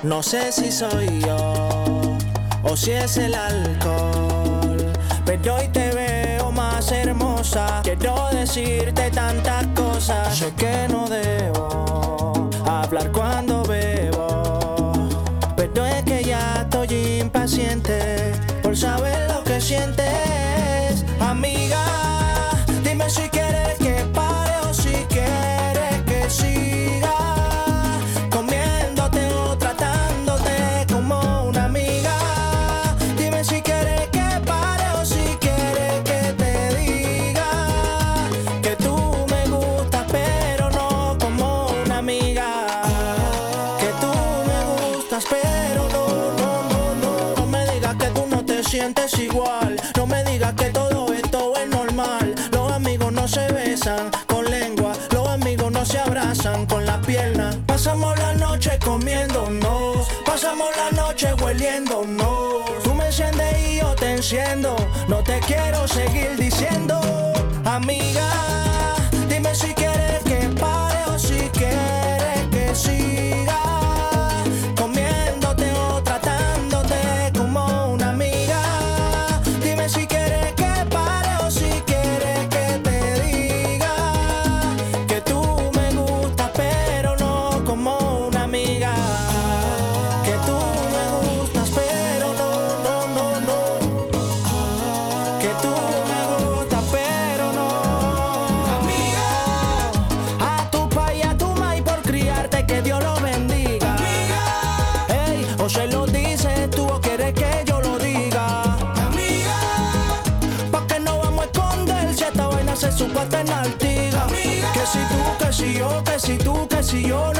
No sé si soy yo o si es el alcohol, pero hoy te veo más hermosa. Quiero decirte tantas cosas. Sé que no debo hablar cuando bebo, pero es que ya estoy impaciente por saber lo que sientes. Amiga, dime si quieres que pare o si quieres que siga comiéndote o tratándote como una amiga. Dime si quieres que pare o si quieres que te diga que tú me gustas pero no como una amiga. Que tú me gustas pero no me digas que tú no te sientes igual. No me digas que todo esto es normal. Los amigos no se besan con lengua, los amigos no se abrazan con las piernas. Pasamos la noche comiéndonos, pasamos la noche hueliéndonos. Tú me enciendes y yo te enciendo. No te quiero seguir diciendo, amiga, dime si quieres que pare o si quieres que siga comiéndote o tratándote como una amiga. Dime si quieres que pare o si quieres que te diga que tú me gustas pero no como una amiga. Que tú me gustas pero no. Que tú me gustas pero no. Amiga, a tu pa' y a tu ma' y por criarte que Dios lo bendiga. Amiga, ey, o se lo dices tú o quieres que yo lo diga. Amiga, pa' que no vamos a esconder si esta vaina se supo hasta en Artigas. Que si tú, que si yo, que si tú, que si yo.